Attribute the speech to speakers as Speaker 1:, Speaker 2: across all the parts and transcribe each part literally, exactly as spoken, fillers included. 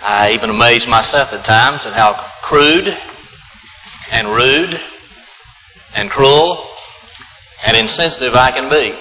Speaker 1: I even amaze myself at times at how crude and rude and cruel and insensitive I can be.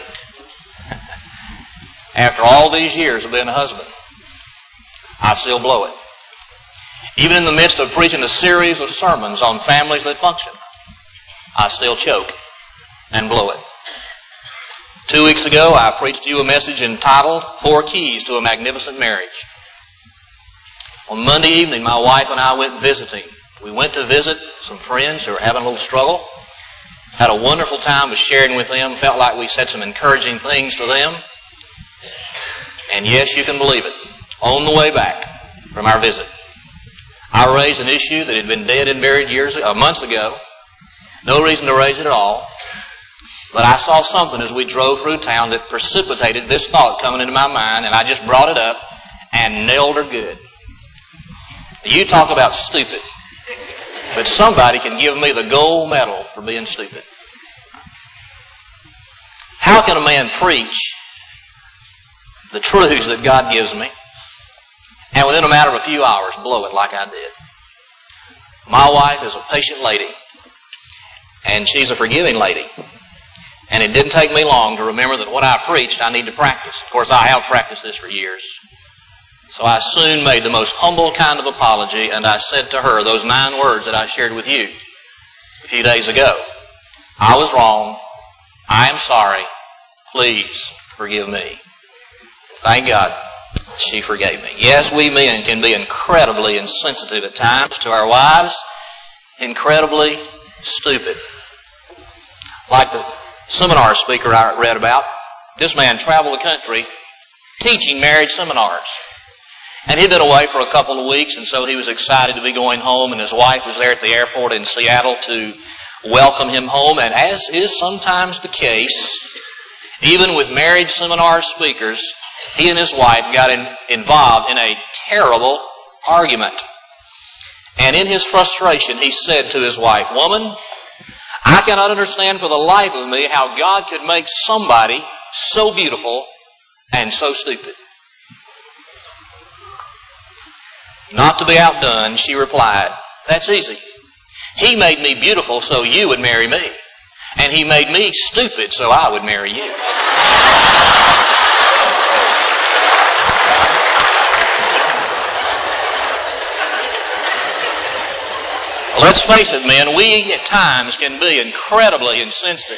Speaker 1: After all these years of being a husband, I still blow it. Even in the midst of preaching a series of sermons on families that function, I still choke and blow it. Two weeks ago, I preached to you a message entitled Four Keys to a Magnificent Marriage. On Monday evening, my wife and I went visiting. We went to visit some friends who were having a little struggle. Had a wonderful time with sharing with them. Felt like we said some encouraging things to them. And yes, you can believe it. On the way back from our visit, I raised an issue that had been dead and buried years, uh, months ago. No reason to raise it at all. But I saw something as we drove through town that precipitated this thought coming into my mind, and I just brought it up and nailed her good. You talk about stupid. But somebody can give me the gold medal for being stupid. How can a man preach the truths that God gives me and within a matter of a few hours blow it like I did? My wife is a patient lady, and she's a forgiving lady. And it didn't take me long to remember that what I preached I need to practice. Of course, I have practiced this for years. So I soon made the most humble kind of apology, and I said to her those nine words that I shared with you a few days ago. I was wrong. I am sorry. Please forgive me. Thank God she forgave me. Yes, we men can be incredibly insensitive at times to our wives, incredibly stupid. Like the seminar speaker I read about, this man traveled the country teaching marriage seminars. And he'd been away for a couple of weeks, and so he was excited to be going home, and his wife was there at the airport in Seattle to welcome him home. And as is sometimes the case, even with marriage seminar speakers, he and his wife got in, involved in a terrible argument. And in his frustration, he said to his wife, "Woman, I cannot understand for the life of me how God could make somebody so beautiful and so stupid." Not to be outdone, she replied, "That's easy. He made me beautiful so you would marry me. And he made me stupid so I would marry you." Let's face it, men, we at times can be incredibly insensitive.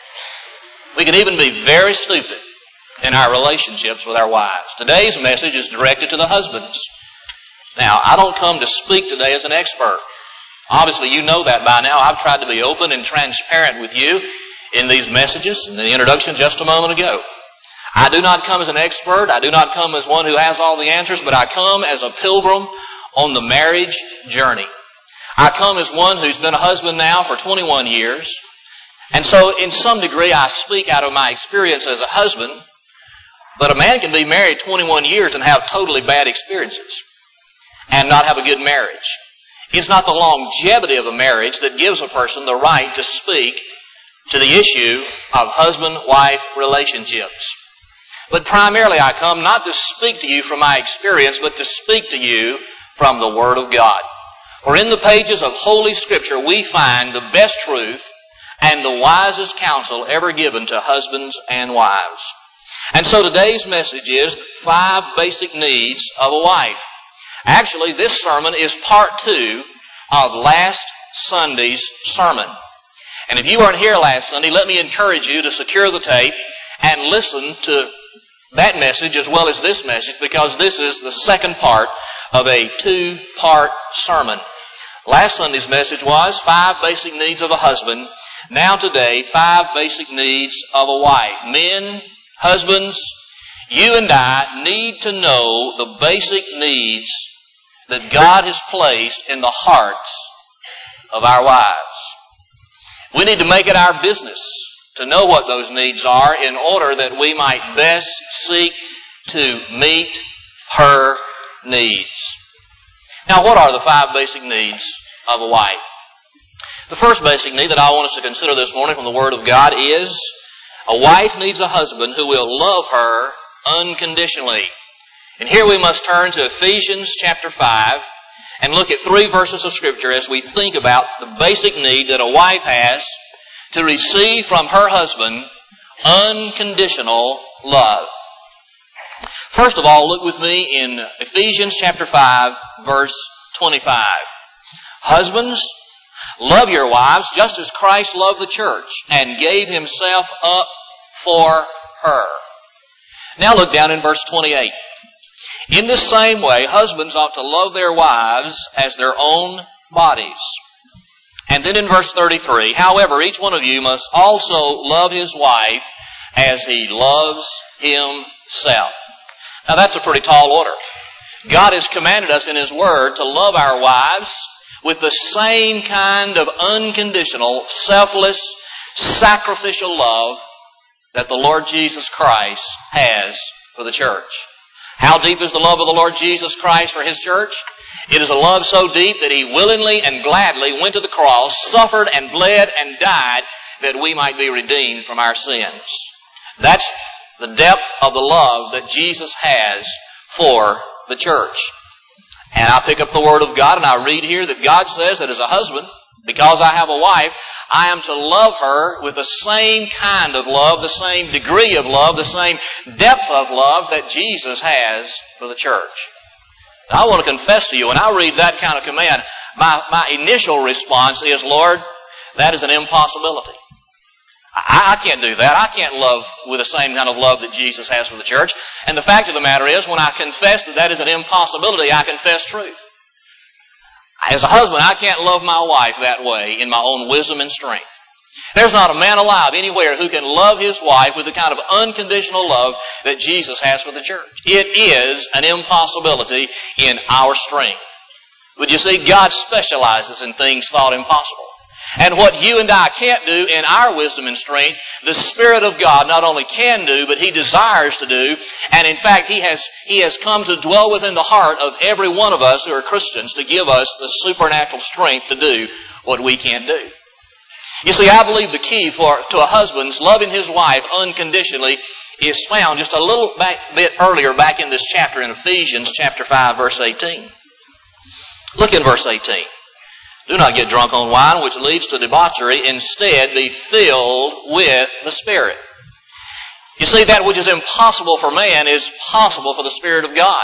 Speaker 1: We can even be very stupid in our relationships with our wives. Today's message is directed to the husbands. Now, I don't come to speak today as an expert. Obviously, you know that by now. I've tried to be open and transparent with you in these messages, in the introduction just a moment ago. I do not come as an expert. I do not come as one who has all the answers, but I come as a pilgrim on the marriage journey. I come as one who's been a husband now for twenty-one years. And so, in some degree, I speak out of my experience as a husband. But a man can be married twenty-one years and have totally bad experiences and not have a good marriage. It's not the longevity of a marriage that gives a person the right to speak to the issue of husband-wife relationships. But primarily I come not to speak to you from my experience, but to speak to you from the Word of God. For in the pages of Holy Scripture we find the best truth and the wisest counsel ever given to husbands and wives. And so today's message is five basic needs of a wife. Actually, this sermon is part two of last Sunday's sermon. And if you weren't here last Sunday, let me encourage you to secure the tape and listen to that message as well as this message, because this is the second part of a two-part sermon. Last Sunday's message was five basic needs of a husband. Now today, five basic needs of a wife. Men, husbands, you and I need to know the basic needs that God has placed in the hearts of our wives. We need to make it our business to know what those needs are in order that we might best seek to meet her needs. Now, what are the five basic needs of a wife? The first basic need that I want us to consider this morning from the Word of God is a wife needs a husband who will love her unconditionally. And here we must turn to Ephesians chapter five and look at three verses of Scripture as we think about the basic need that a wife has to receive from her husband unconditional love. First of all, look with me in Ephesians chapter five, verse twenty-five. Husbands, love your wives just as Christ loved the church and gave himself up for her. Now look down in verse twenty-eight. In this same way, husbands ought to love their wives as their own bodies. And then in verse thirty-three, however, each one of you must also love his wife as he loves himself. Now that's a pretty tall order. God has commanded us in His Word to love our wives with the same kind of unconditional, selfless, sacrificial love that the Lord Jesus Christ has for the church. How deep is the love of the Lord Jesus Christ for His church? It is a love so deep that He willingly and gladly went to the cross, suffered and bled and died that we might be redeemed from our sins. That's the depth of the love that Jesus has for the church. And I pick up the Word of God and I read here that God says that as a husband, because I have a wife, I am to love her with the same kind of love, the same degree of love, the same depth of love that Jesus has for the church. Now, I want to confess to you, when I read that kind of command, my, my initial response is, Lord, that is an impossibility. I, I can't do that. I can't love with the same kind of love that Jesus has for the church. And the fact of the matter is, when I confess that that is an impossibility, I confess truth. As a husband, I can't love my wife that way in my own wisdom and strength. There's not a man alive anywhere who can love his wife with the kind of unconditional love that Jesus has for the church. It is an impossibility in our strength. But you see, God specializes in things thought impossible. And what you and I can't do in our wisdom and strength, the Spirit of God not only can do, but He desires to do. And in fact, He has, He has come to dwell within the heart of every one of us who are Christians to give us the supernatural strength to do what we can't do. You see, I believe the key for to a husband's loving his wife unconditionally is found just a little back, bit earlier back in this chapter in Ephesians chapter five, verse eighteen. Look in verse eighteen. Do not get drunk on wine, which leads to debauchery. Instead, be filled with the Spirit. You see, that which is impossible for man is possible for the Spirit of God.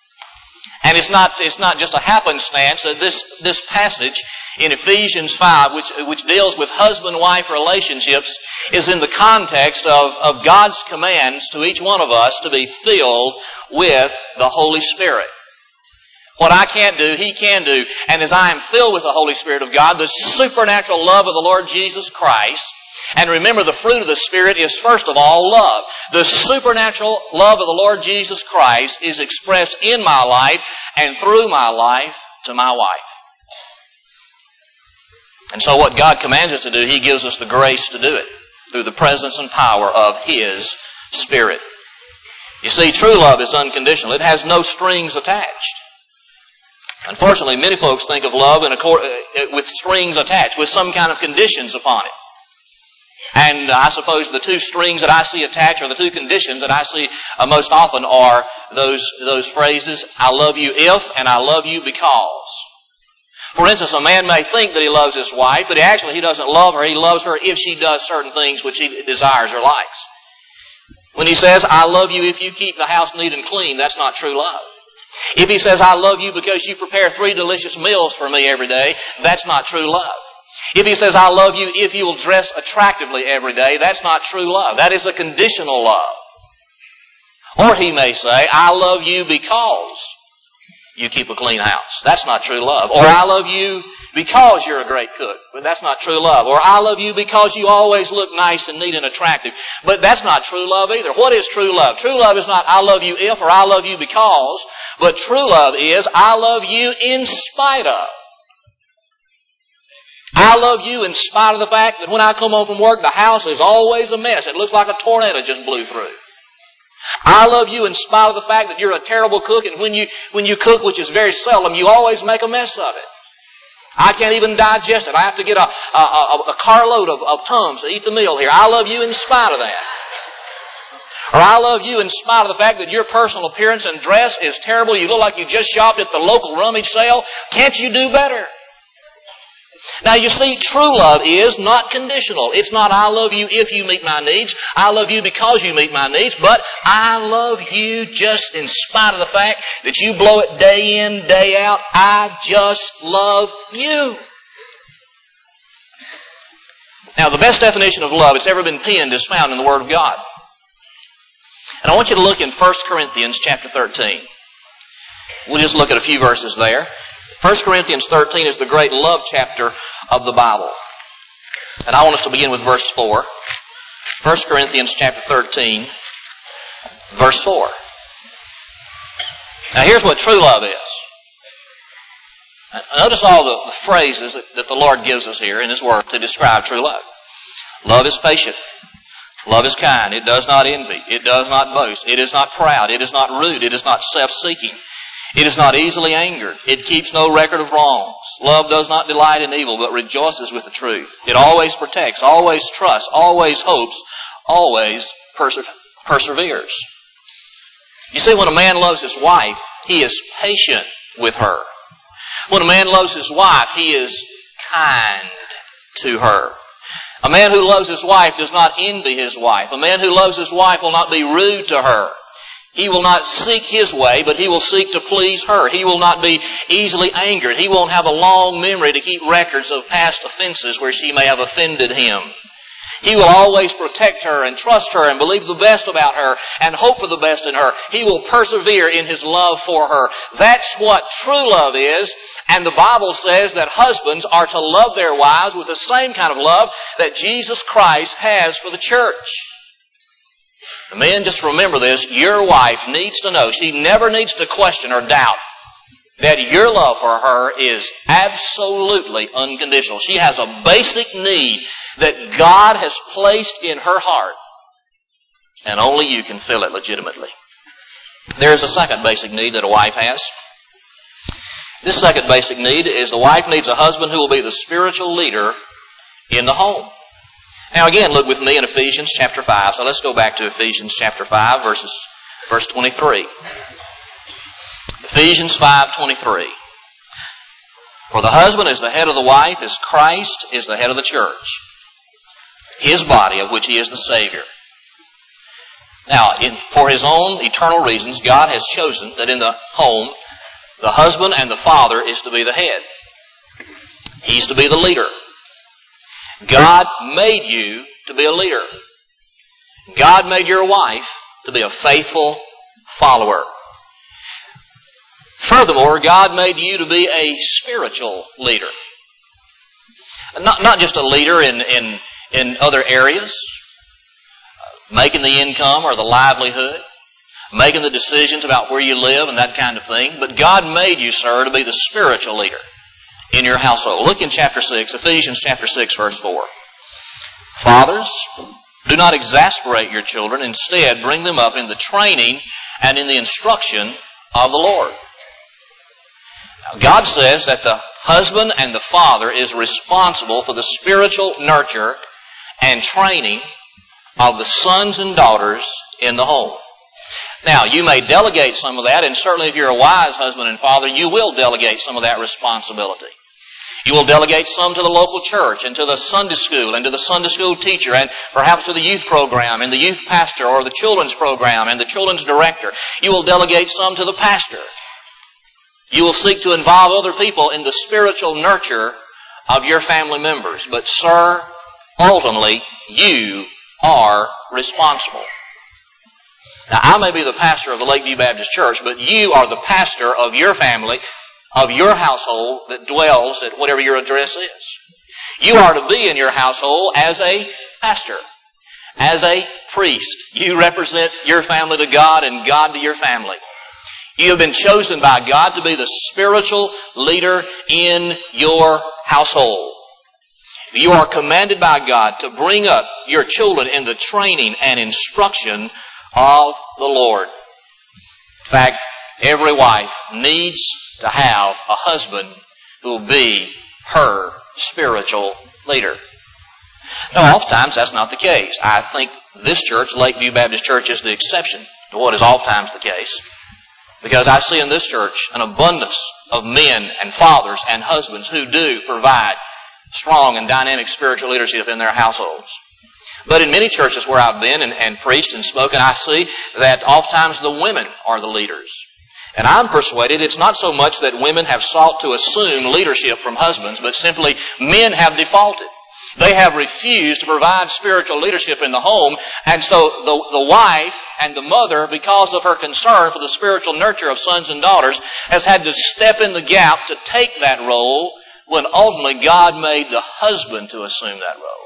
Speaker 1: And it's not, it's not just a happenstance that this, this passage in Ephesians five, which, which deals with husband-wife relationships, is in the context of, of God's commands to each one of us to be filled with the Holy Spirit. What I can't do, He can do. And as I am filled with the Holy Spirit of God, the supernatural love of the Lord Jesus Christ, and remember the fruit of the Spirit is first of all love. The supernatural love of the Lord Jesus Christ is expressed in my life and through my life to my wife. And so what God commands us to do, He gives us the grace to do it through the presence and power of His Spirit. You see, true love is unconditional. It has no strings attached. Unfortunately, many folks think of love in a, with strings attached, with some kind of conditions upon it. And I suppose the two strings that I see attached, or the two conditions that I see uh, most often, are those, those phrases, I love you if, and I love you because. For instance, a man may think that he loves his wife, but actually he doesn't love her. He loves her if she does certain things which he desires or likes. When he says, I love you if you keep the house neat and clean, that's not true love. If he says, I love you because you prepare three delicious meals for me every day, that's not true love. If he says, I love you if you will dress attractively every day, that's not true love. That is a conditional love. Or he may say, I love you because you keep a clean house. That's not true love. Or I love you because you're a great cook. But that's not true love. Or I love you because you always look nice and neat and attractive. But that's not true love either. What is true love? True love is not I love you if or I love you because. But true love is I love you in spite of. I love you in spite of the fact that when I come home from work, the house is always a mess. It looks like a tornado just blew through. I love you in spite of the fact that you're a terrible cook, and when you when you cook, which is very seldom, you always make a mess of it. I can't even digest it. I have to get a, a, a, a carload of, of Tums to eat the meal here. I love you in spite of that. Or I love you in spite of the fact that your personal appearance and dress is terrible. You look like you just shopped at the local rummage sale. Can't you do better? Now you see, true love is not conditional. It's not I love you if you meet my needs. I love you because you meet my needs. But I love you just in spite of the fact that you blow it day in, day out. I just love you. Now the best definition of love that's ever been penned is found in the Word of God. And I want you to look in First Corinthians chapter thirteen. We'll just look at a few verses there. First Corinthians thirteen is the great love chapter of the Bible. And I want us to begin with verse four. First Corinthians chapter thirteen, verse four. Now here's what true love is. Notice all the, the phrases that, that the Lord gives us here in His Word to describe true love. Love is patient. Love is kind. It does not envy. It does not boast. It is not proud. It is not rude. It is not self-seeking. It is not easily angered. It keeps no record of wrongs. Love does not delight in evil, but rejoices with the truth. It always protects, always trusts, always hopes, always perse- perseveres. You see, when a man loves his wife, he is patient with her. When a man loves his wife, he is kind to her. A man who loves his wife does not envy his wife. A man who loves his wife will not be rude to her. He will not seek his way, but he will seek to please her. He will not be easily angered. He won't have a long memory to keep records of past offenses where she may have offended him. He will always protect her and trust her and believe the best about her and hope for the best in her. He will persevere in his love for her. That's what true love is. And the Bible says that husbands are to love their wives with the same kind of love that Jesus Christ has for the church. Men, just remember this. Your wife needs to know, she never needs to question or doubt that your love for her is absolutely unconditional. She has a basic need that God has placed in her heart, and only you can fill it legitimately. There is a second basic need that a wife has. This second basic need is the wife needs a husband who will be the spiritual leader in the home. Now again, look with me in Ephesians chapter five. So let's go back to Ephesians chapter five, verses, verse twenty-three. Ephesians five twenty-three. For the husband is the head of the wife, as Christ is the head of the church, His body, of which He is the Savior. Now, in, for His own eternal reasons, God has chosen that in the home, the husband and the father is to be the head. He's to be the leader. God made you to be a leader. God made your wife to be a faithful follower. Furthermore, God made you to be a spiritual leader. Not, not just a leader in, in, in other areas, making the income or the livelihood, making the decisions about where you live and that kind of thing. But God made you, sir, to be the spiritual leader in your household. Look in chapter six, Ephesians chapter six, verse four. Fathers, do not exasperate your children. Instead, bring them up in the training and in the instruction of the Lord. Now, God says that the husband and the father is responsible for the spiritual nurture and training of the sons and daughters in the home. Now, you may delegate some of that, and certainly if you're a wise husband and father, you will delegate some of that responsibility. You will delegate some to the local church and to the Sunday school and to the Sunday school teacher and perhaps to the youth program and the youth pastor or the children's program and the children's director. You will delegate some to the pastor. You will seek to involve other people in the spiritual nurture of your family members. But, sir, ultimately, you are responsible. Now, I may be the pastor of the Lakeview Baptist Church, but you are the pastor of your family, of your household that dwells at whatever your address is. You are to be in your household as a pastor, as a priest. You represent your family to God and God to your family. You have been chosen by God to be the spiritual leader in your household. You are commanded by God to bring up your children in the training and instruction of the Lord. In fact, every wife needs to have a husband who will be her spiritual leader. Now, oftentimes that's not the case. I think this church, Lakeview Baptist Church, is the exception to what is oftentimes the case. Because I see in this church an abundance of men and fathers and husbands who do provide strong and dynamic spiritual leadership in their households. But in many churches where I've been and, and preached and spoken, I see that oftentimes the women are the leaders. And I'm persuaded it's not so much that women have sought to assume leadership from husbands, but simply men have defaulted. They have refused to provide spiritual leadership in the home, and so the, the wife and the mother, because of her concern for the spiritual nurture of sons and daughters, has had to step in the gap to take that role when ultimately God made the husband to assume that role.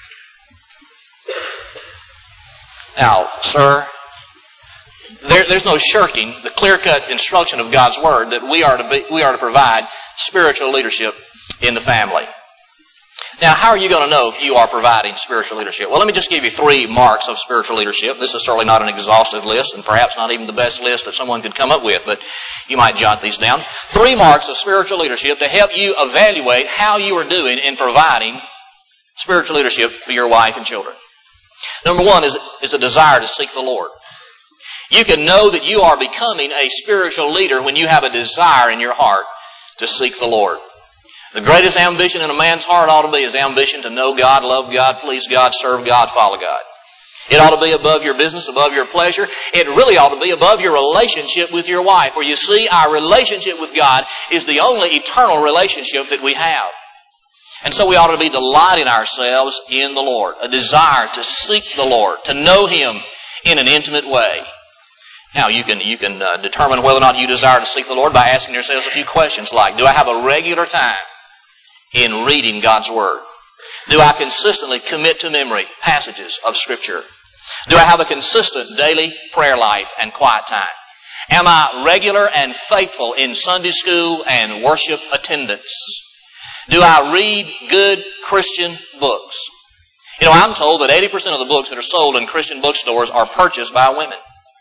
Speaker 1: Now, sir, there, there's no shirking the clear-cut instruction of God's Word that we are to be, we are to provide spiritual leadership in the family. Now, how are you going to know if you are providing spiritual leadership? Well, let me just give you three marks of spiritual leadership. This is certainly not an exhaustive list, and perhaps not even the best list that someone could come up with, but you might jot these down. Three marks of spiritual leadership to help you evaluate how you are doing in providing spiritual leadership for your wife and children. Number one is, is a desire to seek the Lord. You can know that you are becoming a spiritual leader when you have a desire in your heart to seek the Lord. The greatest ambition in a man's heart ought to be his ambition to know God, love God, please God, serve God, follow God. It ought to be above your business, above your pleasure. It really ought to be above your relationship with your wife. For you see, our relationship with God is the only eternal relationship that we have. And so we ought to be delighting ourselves in the Lord, a desire to seek the Lord, to know Him in an intimate way. Now, you can you can uh, determine whether or not you desire to seek the Lord by asking yourselves a few questions like, do I have a regular time in reading God's Word? Do I consistently commit to memory passages of Scripture? Do I have a consistent daily prayer life and quiet time? Am I regular and faithful in Sunday school and worship attendance? Do I read good Christian books? You know, I'm told that eighty percent of the books that are sold in Christian bookstores are purchased by women.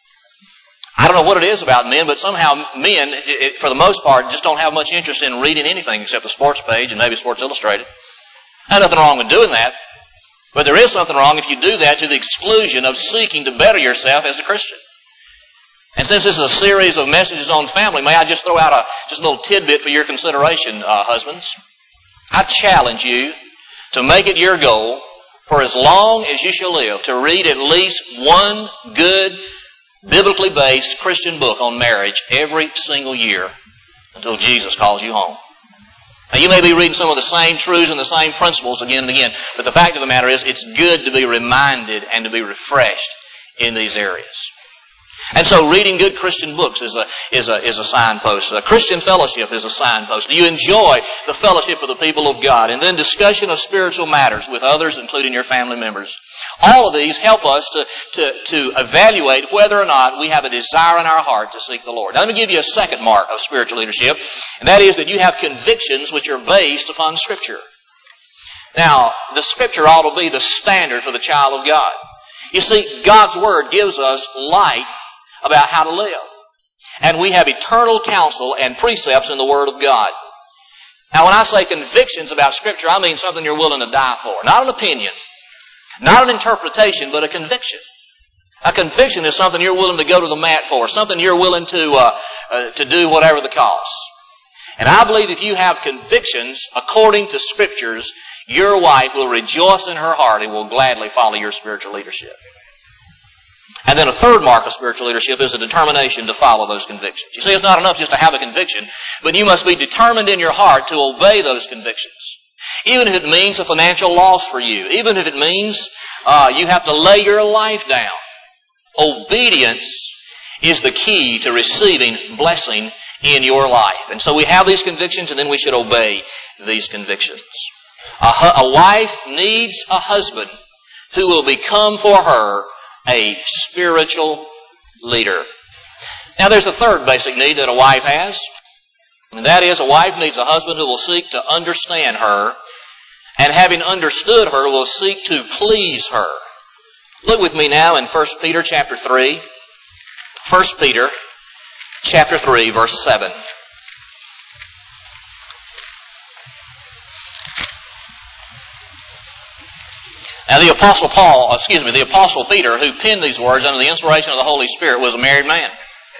Speaker 1: I don't know what it is about men, but somehow men, for the most part, just don't have much interest in reading anything except the sports page and maybe Sports Illustrated. There's nothing wrong with doing that, but there is something wrong if you do that to the exclusion of seeking to better yourself as a Christian. And since this is a series of messages on family, may I just throw out a just a little tidbit for your consideration, uh, husbands? I challenge you to make it your goal for as long as you shall live to read at least one good, biblically based Christian book on marriage every single year until Jesus calls you home. Now, you may be reading some of the same truths and the same principles again and again, but the fact of the matter is it's good to be reminded and to be refreshed in these areas. And so reading good Christian books is a is a is a signpost. A Christian fellowship is a signpost. Do you enjoy the fellowship of the people of God? And then discussion of spiritual matters with others, including your family members. All of these help us to, to, to evaluate whether or not we have a desire in our heart to seek the Lord. Now let me give you a second mark of spiritual leadership, and that is that you have convictions which are based upon Scripture. Now, the Scripture ought to be the standard for the child of God. You see, God's Word gives us light about how to live. And we have eternal counsel and precepts in the Word of God. Now, when I say convictions about Scripture, I mean something you're willing to die for. Not an opinion, not an interpretation, but a conviction. A conviction is something you're willing to go to the mat for, something you're willing to uh, uh, to do whatever the cost. And I believe if you have convictions according to Scriptures, your wife will rejoice in her heart and will gladly follow your spiritual leadership. And then a third mark of spiritual leadership is a determination to follow those convictions. You see, it's not enough just to have a conviction, but you must be determined in your heart to obey those convictions. Even if it means a financial loss for you, even if it means uh, you have to lay your life down. Obedience is the key to receiving blessing in your life. And so we have these convictions, and then we should obey these convictions. A, hu- a wife needs a husband who will become for her a spiritual leader. Now there's a third basic need that a wife has, and that is a wife needs a husband who will seek to understand her, and having understood her will seek to please her. Look with me now in First Peter chapter three. First Peter chapter three, verse seven. Now the Apostle Paul, excuse me, the Apostle Peter, who penned these words under the inspiration of the Holy Spirit, was a married man.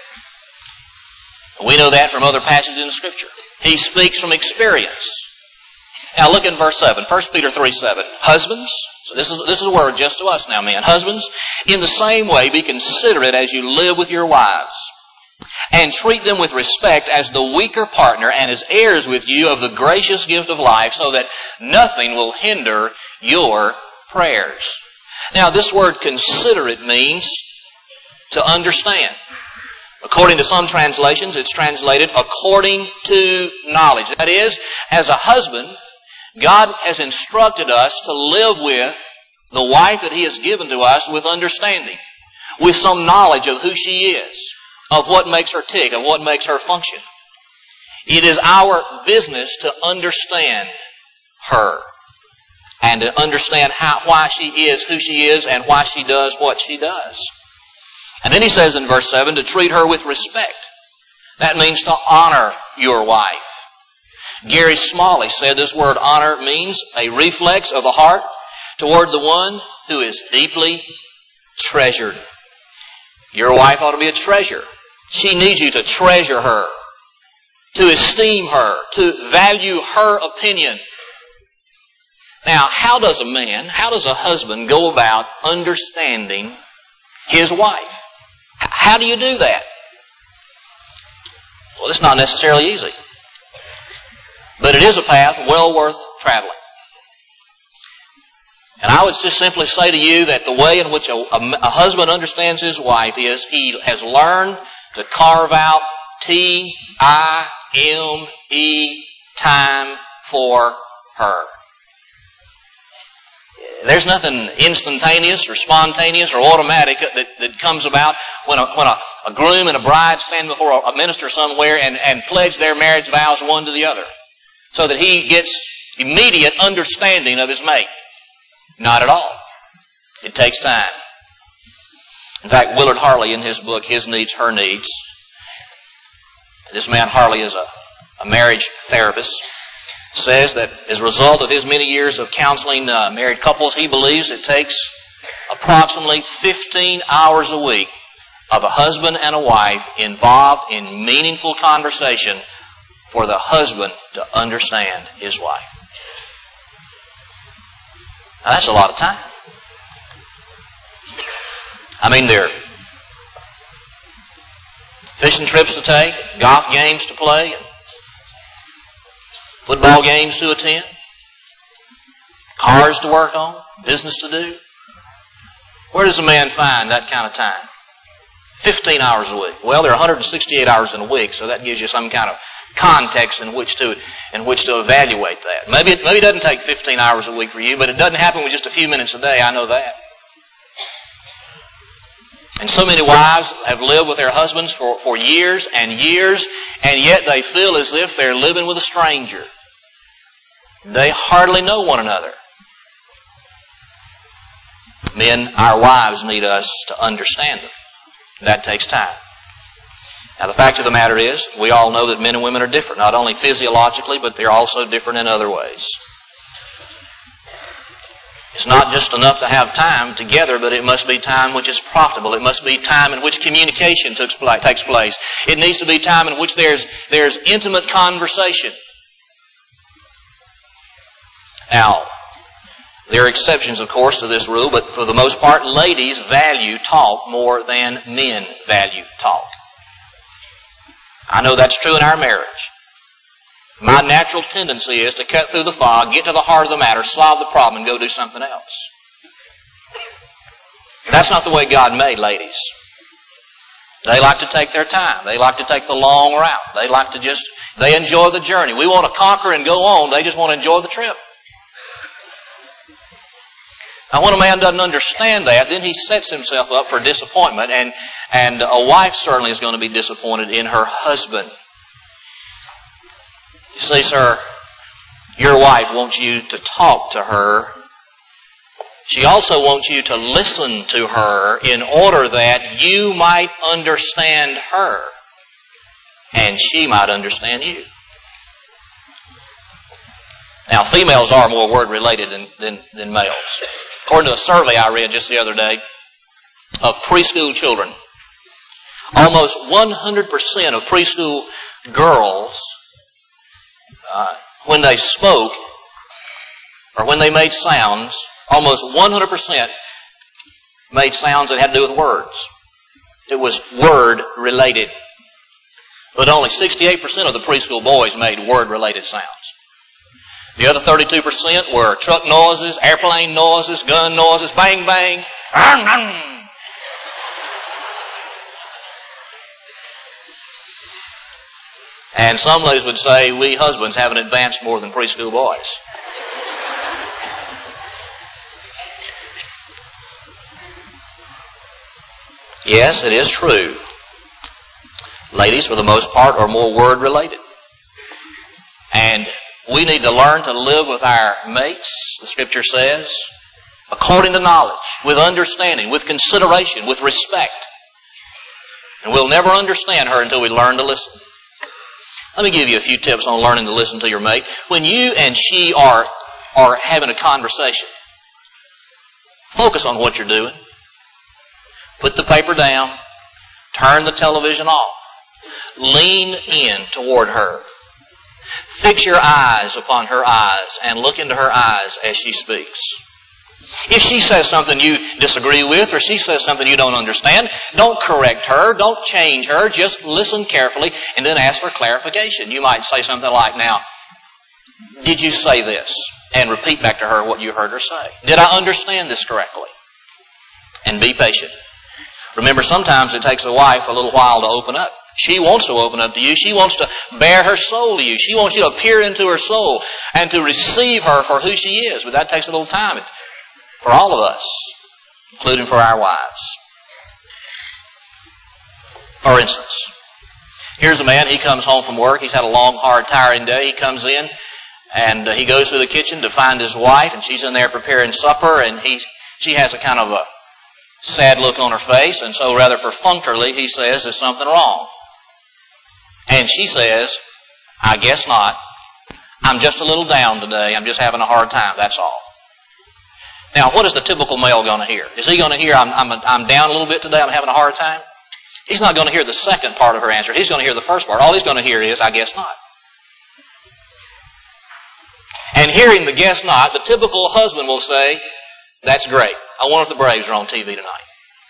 Speaker 1: We know that from other passages in Scripture. He speaks from experience. Now look in verse seven, First Peter three seven. Husbands, so this is, this is a word just to us now, men. Husbands, in the same way be considerate as you live with your wives, and treat them with respect as the weaker partner and as heirs with you of the gracious gift of life, so that nothing will hinder your prayers. Now this word considerate means to understand. According to some translations, it's translated according to knowledge. That is, as a husband, God has instructed us to live with the wife that He has given to us with understanding, with some knowledge of who she is, of what makes her tick, of what makes her function. It is our business to understand her and to understand how, why she is who she is and why she does what she does. And then he says in verse seven, to treat her with respect. That means to honor your wife. Gary Smalley said this word honor means a reflex of the heart toward the one who is deeply treasured. Your wife ought to be a treasure. She needs you to treasure her, to esteem her, to value her opinion. Now, how does a man, how does a husband go about understanding his wife? How do you do that? Well, it's not necessarily easy. But it is a path well worth traveling. And I would just simply say to you that the way in which a, a, a husband understands his wife is he has learned to carve out T I M E time for her. There's nothing instantaneous or spontaneous or automatic that, that comes about when, a, when a, a groom and a bride stand before a, a minister somewhere and, and pledge their marriage vows one to the other, so that he gets immediate understanding of his mate. Not at all. It takes time. In fact, Willard Harley, in his book, His Needs, Her Needs, this man Harley is a, a marriage therapist, says that as a result of his many years of counseling uh, married couples, he believes it takes approximately fifteen hours a week of a husband and a wife involved in meaningful conversation for the husband to understand his wife. Now, that's a lot of time. I mean, there are fishing trips to take, golf games to play, and football games to attend, cars to work on, business to do. Where does a man find that kind of time? fifteen hours a week. Well, there are one hundred sixty-eight hours in a week, so that gives you some kind of context in which to in which to evaluate that. Maybe it, maybe it doesn't take fifteen hours a week for you, but it doesn't happen with just a few minutes a day. I know that. And so many wives have lived with their husbands for, for years and years, and yet they feel as if they're living with a stranger. They hardly know one another. Men, our wives need us to understand them. That takes time. Now, the fact of the matter is, we all know that men and women are different, not only physiologically, but they're also different in other ways. It's not just enough to have time together, but it must be time which is profitable. It must be time in which communication takes place. It needs to be time in which there's, there's intimate conversation. Now, there are exceptions, of course, to this rule, but for the most part, ladies value talk more than men value talk. I know that's true in our marriage. My natural tendency is to cut through the fog, get to the heart of the matter, solve the problem, and go do something else. That's not the way God made ladies. They like to take their time. They like to take the long route. They like to just, they enjoy the journey. We want to conquer and go on. They just want to enjoy the trip. Now, when a man doesn't understand that, then he sets himself up for disappointment, and, and a wife certainly is going to be disappointed in her husband. You see, sir, your wife wants you to talk to her. She also wants you to listen to her in order that you might understand her and she might understand you. Now, females are more word-related than, than, than males. According to a survey I read just the other day of preschool children, almost one hundred percent of preschool girls, uh, when they spoke or when they made sounds, almost one hundred percent made sounds that had to do with words. It was word-related. But only sixty-eight percent of the preschool boys made word-related sounds. The other thirty-two percent were truck noises, airplane noises, gun noises, bang, bang. And some ladies would say, we husbands haven't advanced more than preschool boys. Yes, it is true. Ladies, for the most part, are more word-related. And we need to learn to live with our mates, the Scripture says, according to knowledge, with understanding, with consideration, with respect. And we'll never understand her until we learn to listen. Let me give you a few tips on learning to listen to your mate. When you and she are, are having a conversation, focus on what you're doing. Put the paper down. Turn the television off. Lean in toward her. Fix your eyes upon her eyes and look into her eyes as she speaks. If she says something you disagree with or she says something you don't understand, don't correct her, don't change her, just listen carefully and then ask for clarification. You might say something like, now, did you say this? And repeat back to her what you heard her say. Did I understand this correctly? And be patient. Remember, sometimes it takes a wife a little while to open up. She wants to open up to you. She wants to bare her soul to you. She wants you to peer into her soul and to receive her for who she is. But that takes a little time for all of us, including for our wives. For instance, here's a man. He comes home from work. He's had a long, hard, tiring day. He comes in and he goes to the kitchen to find his wife, and she's in there preparing supper, and he she has a kind of a sad look on her face, and so rather perfunctorily he says, "Is something wrong?" And she says, "I guess not. I'm just a little down today. I'm just having a hard time, that's all." Now, what is the typical male going to hear? Is he going to hear, I'm, I'm, I'm down a little bit today, I'm having a hard time? He's not going to hear the second part of her answer. He's going to hear the first part. All he's going to hear is, "I guess not." And hearing the "guess not," the typical husband will say, "That's great. I wonder if the Braves are on T V tonight."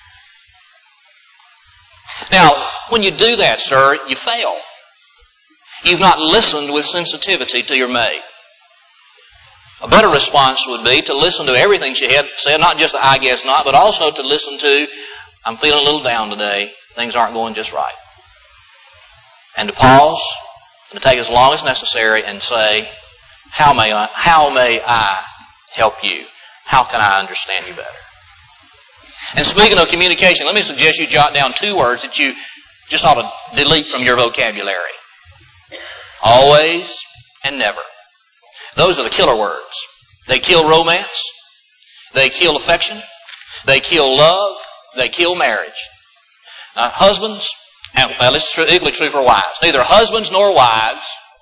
Speaker 1: Now, when you do that, sir, you fail. You've not listened with sensitivity to your mate. A better response would be to listen to everything she had said, not just the "I guess not," but also to listen to, "I'm feeling a little down today. Things aren't going just right." And to pause, and to take as long as necessary and say, how may I, how may I help you? How can I understand you better? And speaking of communication, let me suggest you jot down two words that you just ought to delete from your vocabulary. Always and never. Those are the killer words. They kill romance. They kill affection. They kill love. They kill marriage. Now, husbands, and well, it's true, equally true for wives. Neither husbands nor wives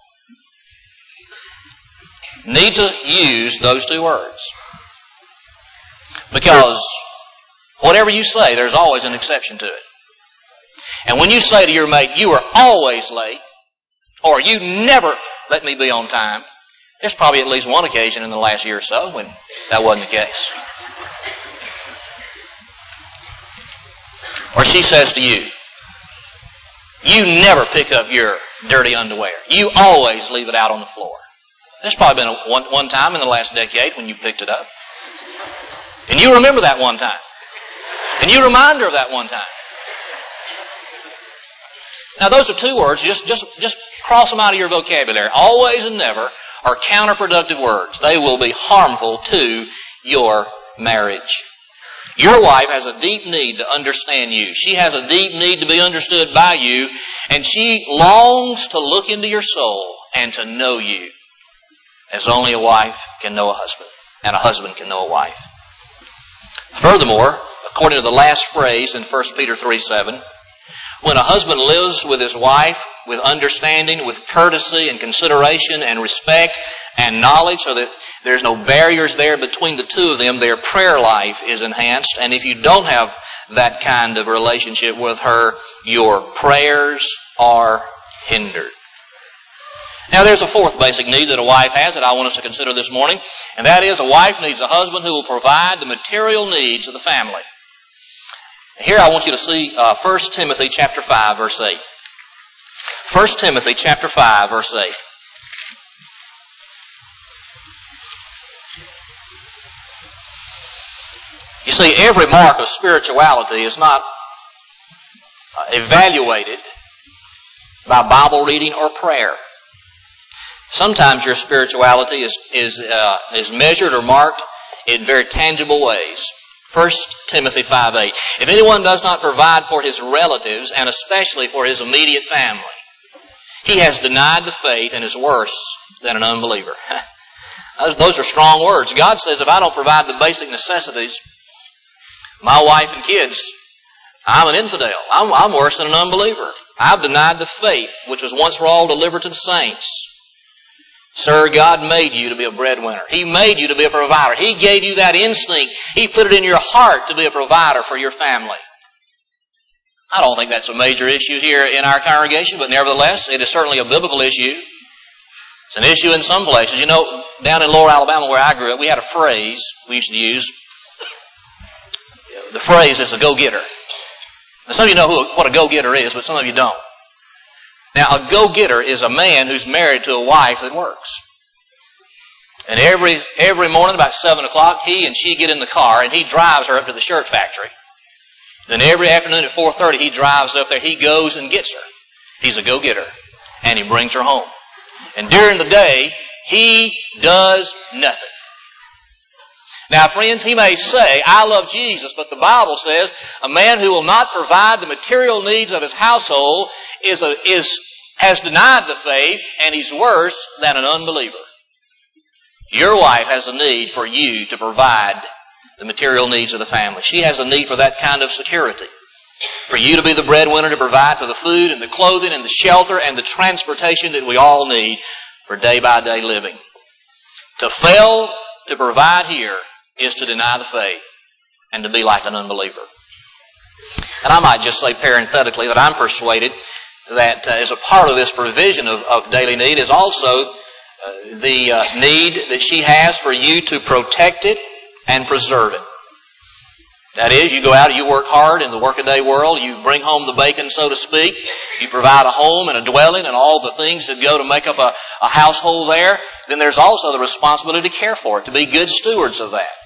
Speaker 1: need to use those two words. Because whatever you say, there's always an exception to it. And when you say to your mate, "You are always late," or "You never let me be on time," there's probably at least one occasion in the last year or so when that wasn't the case. Or she says to you, "You never pick up your dirty underwear. You always leave it out on the floor." There's probably been a, one, one time in the last decade when you picked it up. And you remember that one time. And you remind her of that one time. Now, those are two words. Just, just, just cross them out of your vocabulary. Always and never are counterproductive words. They will be harmful to your marriage. Your wife has a deep need to understand you. She has a deep need to be understood by you, and she longs to look into your soul and to know you as only a wife can know a husband, and a husband can know a wife. Furthermore, according to the last phrase in First Peter three seven, when a husband lives with his wife with understanding, with courtesy and consideration and respect and knowledge so that there's no barriers there between the two of them. Their prayer life is enhanced. And if you don't have that kind of relationship with her, your prayers are hindered. Now there's a fourth basic need that a wife has that I want us to consider this morning, and that is a wife needs a husband who will provide the material needs of the family. Here I want you to see uh, First Timothy chapter five, verse eight. First Timothy chapter five, verse eight. You see, every mark of spirituality is not uh, evaluated by Bible reading or prayer. Sometimes your spirituality is is uh, is measured or marked in very tangible ways. First Timothy five eight. If anyone does not provide for his relatives, and especially for his immediate family, he has denied the faith and is worse than an unbeliever. Those are strong words. God says if I don't provide the basic necessities, my wife and kids, I'm an infidel. I'm, I'm worse than an unbeliever. I've denied the faith which was once for all delivered to the saints. Sir, God made you to be a breadwinner. He made you to be a provider. He gave you that instinct. He put it in your heart to be a provider for your family. I don't think that's a major issue here in our congregation, but nevertheless, it is certainly a biblical issue. It's an issue in some places. You know, down in Lower Alabama where I grew up, we had a phrase we used to use. The phrase is a go-getter. Now, some of you know who, what a go-getter is, but some of you don't. Now, a go-getter is a man who's married to a wife that works. And every every morning about seven o'clock, he and she get in the car, and he drives her up to the shirt factory. Then every afternoon at four thirty, he drives up there. He goes and gets her. He's a go-getter. And he brings her home. And during the day, he does nothing. Now, friends, he may say, I love Jesus, but the Bible says a man who will not provide the material needs of his household is a, is has denied the faith, and he's worse than an unbeliever. Your wife has a need for you to provide the material needs of the family. She has a need for that kind of security. For you to be the breadwinner to provide for the food and the clothing and the shelter and the transportation that we all need for day-by-day living. To fail to provide here is to deny the faith and to be like an unbeliever. And I might just say parenthetically that I'm persuaded that uh, as a part of this provision of, of daily need is also uh, the uh, need that she has for you to protect it and preserve it. That is, you go out and you work hard in the workaday world, you bring home the bacon, so to speak, you provide a home and a dwelling and all the things that go to make up a, a household there, then there's also the responsibility to care for it, to be good stewards of that.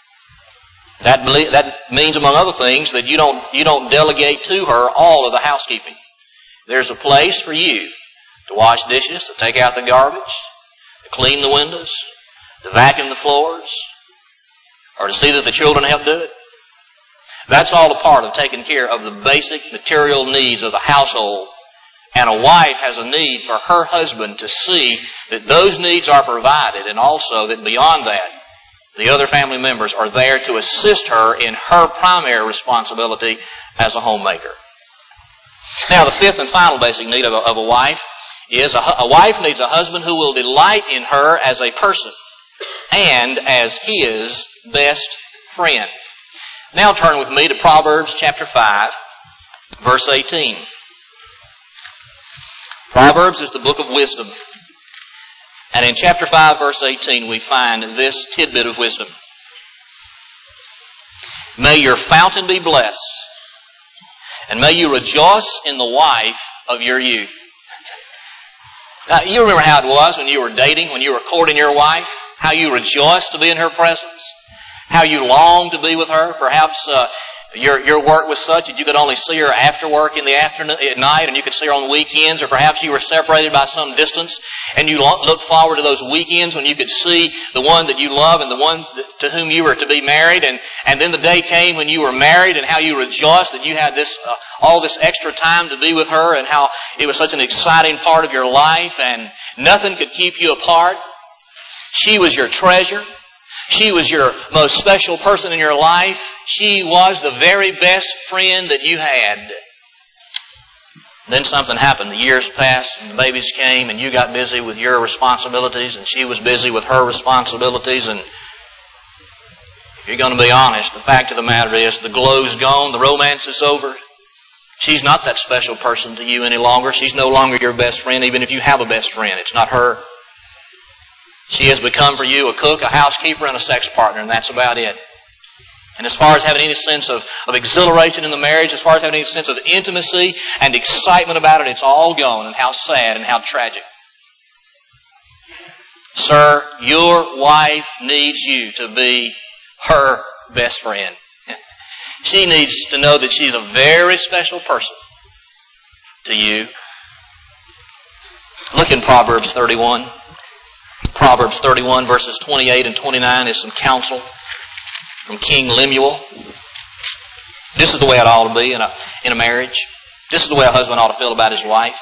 Speaker 1: That, that means, among other things, that you don't, you don't delegate to her all of the housekeeping. There's a place for you to wash dishes, to take out the garbage, to clean the windows, to vacuum the floors, or to see that the children help do it. That's all a part of taking care of the basic material needs of the household. And a wife has a need for her husband to see that those needs are provided, and also that beyond that, the other family members are there to assist her in her primary responsibility as a homemaker. Now, the fifth and final basic need of a, of a wife is a, a wife needs a husband who will delight in her as a person and as his best friend. Now turn with me to Proverbs chapter five, verse eighteen. Proverbs is the book of wisdom. And in chapter five, verse eighteen, we find this tidbit of wisdom. May your fountain be blessed, and may you rejoice in the wife of your youth. Now, you remember how it was when you were dating, when you were courting your wife, how you rejoiced to be in her presence, how you longed to be with her. Perhaps uh, your your work was such that you could only see her after work in the afternoon, at night, and you could see her on the weekends, or perhaps you were separated by some distance, and you looked forward to those weekends when you could see the one that you love and the one to whom you were to be married, and, and then the day came when you were married, and how you rejoiced that you had this uh, all this extra time to be with her, and how it was such an exciting part of your life, and nothing could keep you apart. She was your treasure. She was your most special person in your life. She was the very best friend that you had. Then something happened. The years passed and the babies came and you got busy with your responsibilities and she was busy with her responsibilities. And if you're going to be honest, the fact of the matter is the glow's gone, the romance is over. She's not that special person to you any longer. She's no longer your best friend, even if you have a best friend. It's not her. She has become for you a cook, a housekeeper, and a sex partner, and that's about it. And as far as having any sense of, of exhilaration in the marriage, as far as having any sense of intimacy and excitement about it, it's all gone. And how sad and how tragic. Sir, your wife needs you to be her best friend. She needs to know that she's a very special person to you. Look in Proverbs thirty-one. Proverbs thirty-one verses twenty-eight and twenty-nine is some counsel from King Lemuel. This is the way it ought to be in a, in a marriage. This is the way a husband ought to feel about his wife.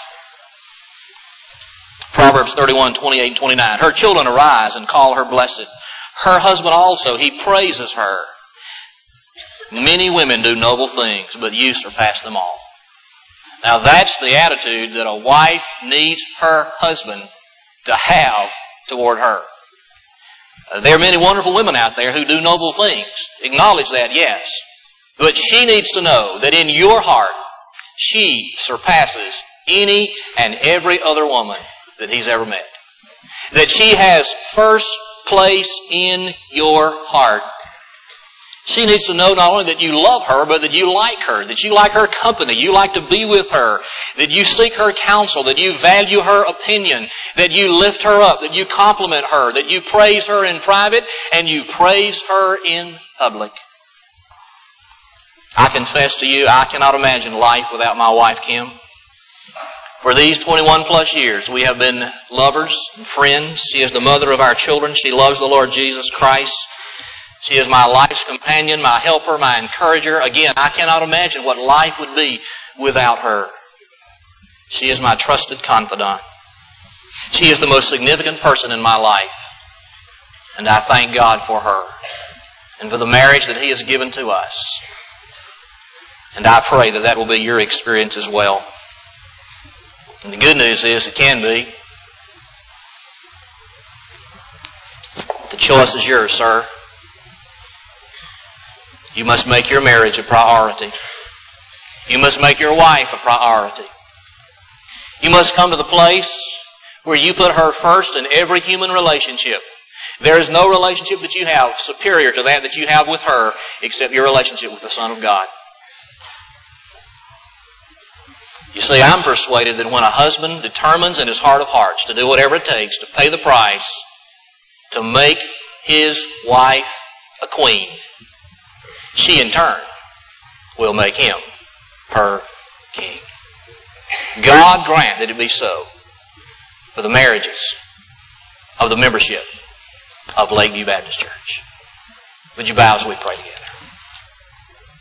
Speaker 1: Proverbs thirty-one, twenty-eight and twenty-nine. Her children arise and call her blessed. Her husband also, he praises her. Many women do noble things, but you surpass them all. Now that's the attitude that a wife needs her husband to have toward her. Uh, there are many wonderful women out there who do noble things. Acknowledge that, yes. But she needs to know that in your heart, she surpasses any and every other woman that he's ever met. That she has first place in your heart. She needs to know not only that you love her, but that you like her, that you like her company, you like to be with her, that you seek her counsel, that you value her opinion, that you lift her up, that you compliment her, that you praise her in private, and you praise her in public. I confess to you, I cannot imagine life without my wife, Kim. For these twenty-one plus years, we have been lovers and friends. She is the mother of our children. She loves the Lord Jesus Christ. She is my life's companion, my helper, my encourager. Again, I cannot imagine what life would be without her. She is my trusted confidant. She is the most significant person in my life. And I thank God for her and for the marriage that He has given to us. And I pray that that will be your experience as well. And the good news is it can be. The choice is yours, sir. You must make your marriage a priority. You must make your wife a priority. You must come to the place where you put her first in every human relationship. There is no relationship that you have superior to that that you have with her except your relationship with the Son of God. You see, I'm persuaded that when a husband determines in his heart of hearts to do whatever it takes to pay the price to make his wife a queen, she in turn will make him her king. God grant that it be so for the marriages of the membership of Lakeview Baptist Church. Would you bow as we pray together?